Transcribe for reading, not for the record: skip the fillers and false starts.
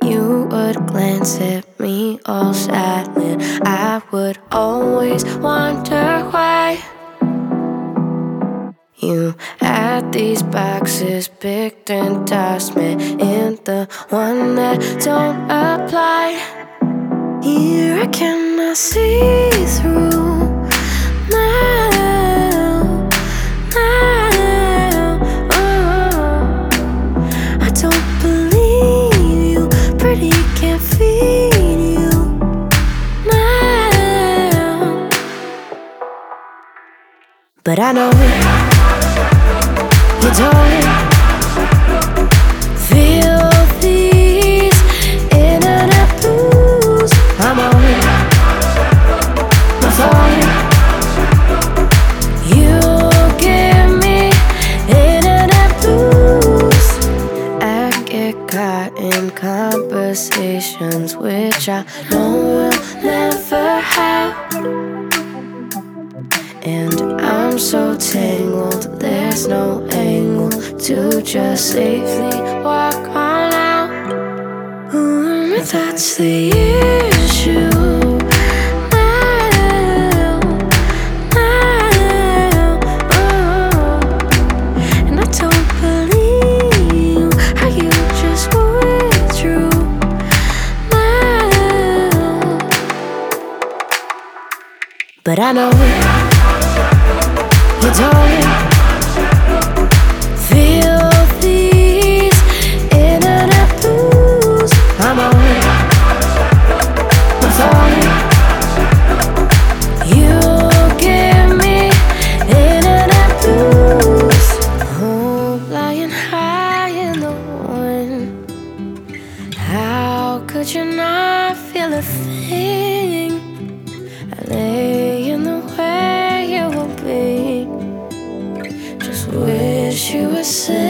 You would glance at me all sadly. I would always wonder why you had these boxes picked and tossed me in the one that don't apply. Here I cannot see through now, now. Oh, I don't believe you. Pretty can't feed you now. But I know you don't feel these internet blues. I'm on my phone. You give me internet blues. I get caught in conversations which I know we'll never have. And I'm so tangled, there's no angle to just safely walk on out. That's the issue. Now, now, oh. And I don't believe how you just withdrew now. But I know you don't feel these internet blues. I'm on my phone. You give me internet blues. Oh, lying high in the wind. How could you not feel a thing? I lay in the way you will be. Wish you were